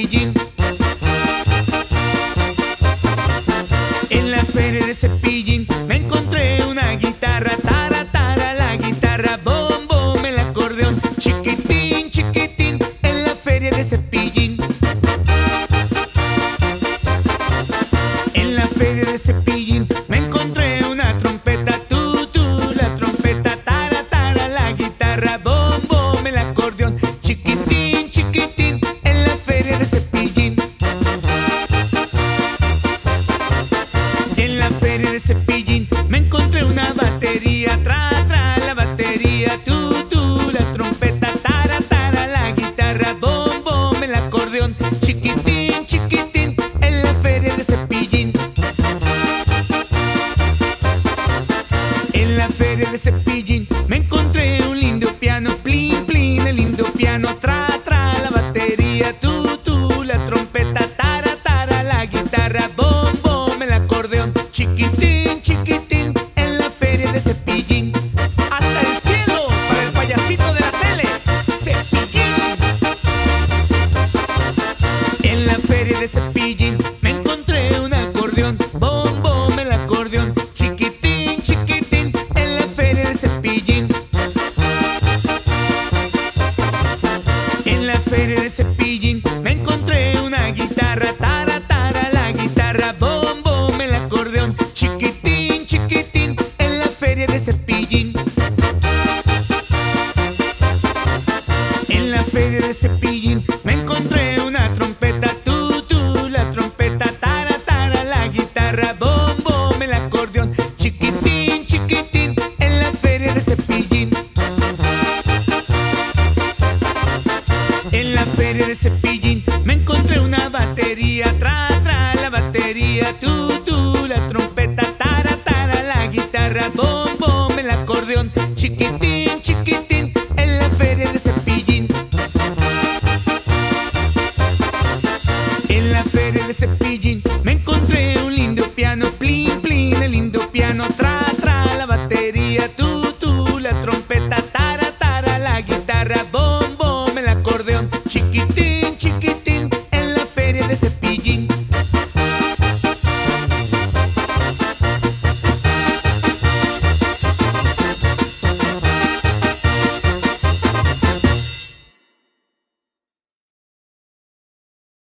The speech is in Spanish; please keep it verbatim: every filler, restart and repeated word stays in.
Cepillín. En la feria de Cepillín me encontré una guitarra, tara, tara, la guitarra, bom, bom, el acordeón, chiquitín, chiquitín, en la feria de Cepillín. En la feria de Cepillín me encontré una trompeta, tú, tú, la trompeta, tara, tara, la guitarra, bom, bom, el acordeón, chiquitín, chiquitín, en la feria de Cepillín. En la feria de Cepillín me encontré una batería, tra, tra, la batería, tú, tú, la trompeta, tara, tara, la guitarra, bom, bom, el acordeón, chiquitín, chiquitín, en la feria de Cepillín. En la feria de Cepillín me encontré un lindo piano, plin, plin, el lindo piano, tra, tra, la batería, tú, tú, la trompeta, tara, tara, la guitarra, bom, bom, el acordeón, chiquitín, chiquitín, en la feria de Cepillín. ¡Hasta el cielo para el payasito de la tele! ¡Cepillín! En la feria de Cepillín me encontré un acordeón, bom, bom, el acordeón, chiquitín, chiquitín, en la feria de Cepillín. En la feria de Cepillín me encontré una guitarra, tara, tara, la guitarra, bom, bom, el acordeón, chiquitín, chiquitín, en la feria de Cepillín. En la feria de Cepillín me encontré una trompeta, tú, tú, la trompeta, tara, tara, la guitarra, bom, bom, el acordeón, chiquitín, chiquitín, en la feria de Cepillín. En la feria de Cepillín me encontré una batería, tra, tra, la batería, tú, tú, la trompeta, tara, tara, la guitarra, bom, bom, el acordeón, chiquitín, chiquitín, en la feria de Cepillín. En la feria de Cepillín